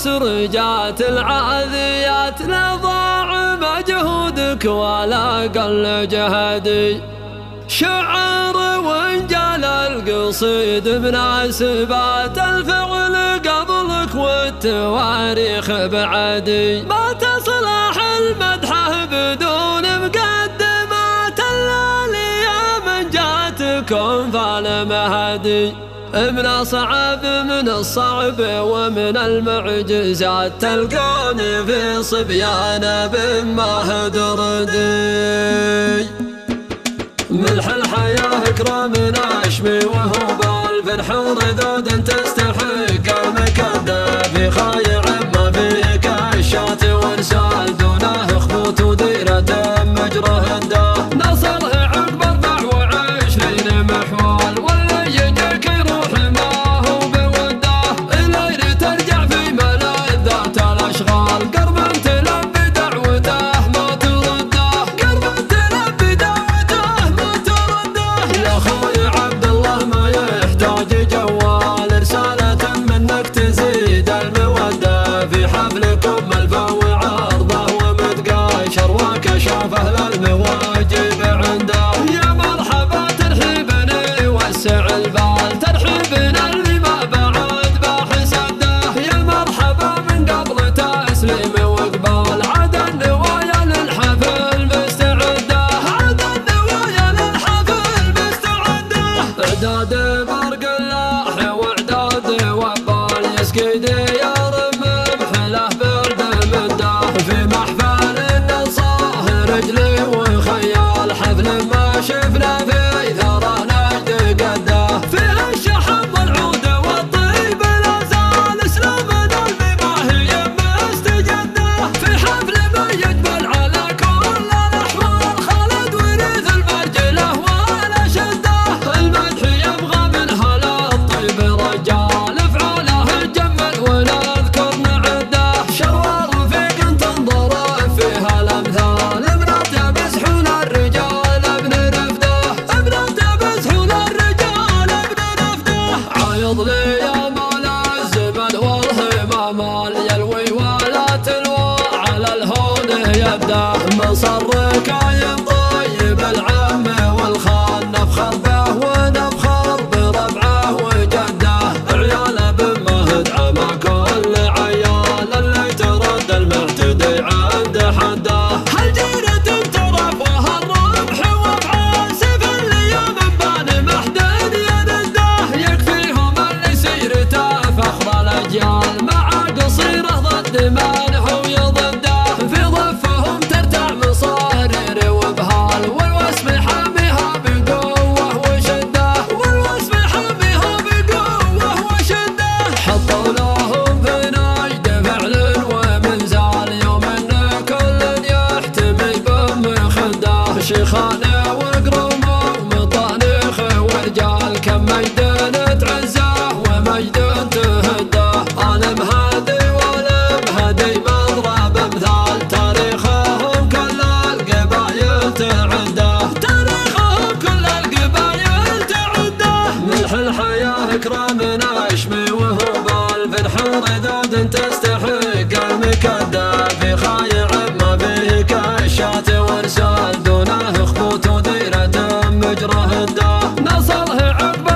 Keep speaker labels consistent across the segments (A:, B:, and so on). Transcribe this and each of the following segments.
A: مسرجات العاذيات لا ضاع مجهودك ولا قل جهدي. شعر وانجال القصيد مناسبات الفعل قبلك والتواريخ بعدي. ما تصلح المدحه بدون مقدمات الليالي من جاتكم فالمهدي. من أصعب من الصعب ومن المعجزات تلقوني في صبيان بمهد ردي. ملح الحياة اكرمنا اشمي وهو بالفرح ردود تستحق المكدة في خايع ما فيك الشاة ورسال دونه خبوت وديرة مجره الداه. نصره عقب 24 محوال واللي يجيك يروح ما هو بوده. الليل ترجع في ملذات الاشغال قرب تلبي دعوته ما ترده. قرب تلبي دعوته ما ترده. يا اخوي عبد الله ما يحتاج جوال رسالة منك تزيد المودة. في حفلكم الفا وعرضه ومتقاشر وكشاف اهل المواجب عنده. يا مرحبا ترحيبني وسع البال ترحيبنا اللي ما بعد بحسده. يا مرحبا من قبل تسليم واقبال عاد النوايا للحفل مستعده. عاد النوايا للحفل مستعده. اعداد برق الله واعداد وبال يسقي ديار محله برد مده. في محفل النصاه رجلي وخيال حفل ما شفنا في ثرى نجد قده. فيه الشحم والعود والطيب لا زال اسلامنا المباهي مستجده. في حفل ما يجمل على كل الاحوال خالد ورث المرجله ولا شده. المدح يبغى من هلا الطيب رجال افعاله تجمل ونذكر نعده. شروار رفيق تنظر فيها الامثال ابنات يمسحون الرجال ابن رفده. ابنات يمسحون الرجال ابن رفده. عايض لي يا مولا الزمن والهمام يلوي ولا تلوى على الهون يبدا. من صرك عين طيب العم والخال نفخر به ونفخر بربعه وجده. عيال بمهد عما كل عيال اللي ترد المعتدي عند حده. هالجيرة ترف وهالربح وبعاسف الايام بان محدد ينده. يكفيهم اللي سيرته فخر الاجيال مع قصيره ضد مانح ويضده. في ضفهم ترتع مصارير وبهال والوسم حاميها بقوه وشده. والوسم حاميها بقوه وشده. حطوا لهم في نجد فعل ومنزال يوم ان كل يحتمي بمخده. شيخانه وقرومه ومطانيخ ورجال كم مجد تعزه ومجد تهده. انا مهدي وانا مهدي مضرب امثال تاريخهم كل القبايل تعده. تاريخهم كل القبايل تعده. ملح الحياه اكرمنا اشمي وهو بالفرح ردود تستحق المكده. في خايع ما فيك الشاة ورسال دونه خبوت وديرة مجره الداه. نصره عقب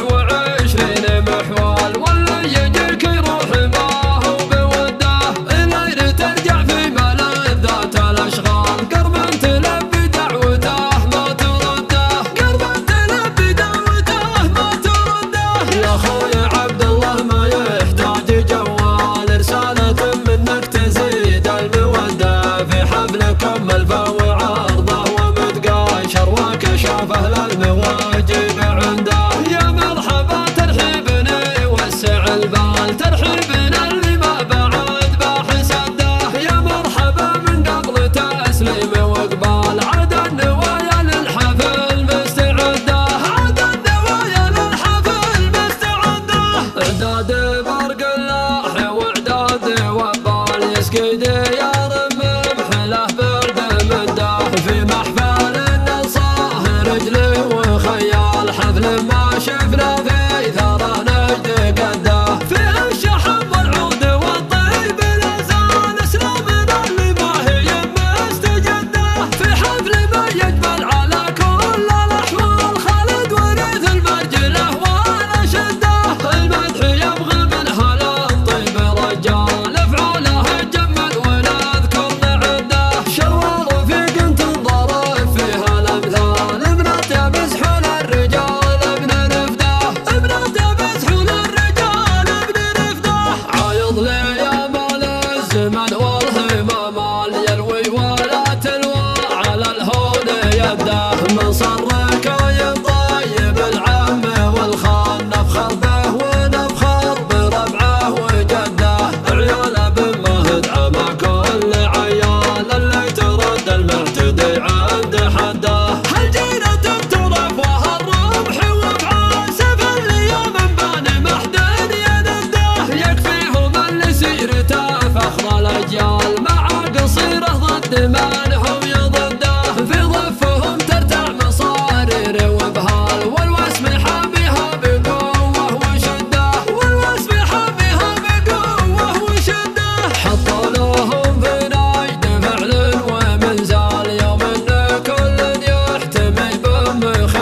A: 24 محوال واللي يجيك يروح ما هو بوده. الليل ترجع في ملذات الاشغال قرب تلبي دعوته ما ترده. قرب تلبي دعوته ما ترده. يا اخوي عبد الله ما يحتاج جوال رسالة منك تزيد المودة. في حفلكم الفا وعرضه ومتقاشر وكشاف اهل المواجب عنده. يا مرحبا ترحيبني وسع البال ترحيبنا اللي ما بعد بحسده. يا مرحبا من قبل تسليم واقبال عاد النوايا للحفل مستعده. عاد النوايا للحفل مستعده. اعداد برق الله واعداد وبال يسقي ديار محله برد مده. في محفل النصاه رجلي وخيال حفل ما شفنا في ثرى نجد قده. فيه الشحم والعود والطيب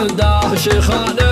A: عنده شيخان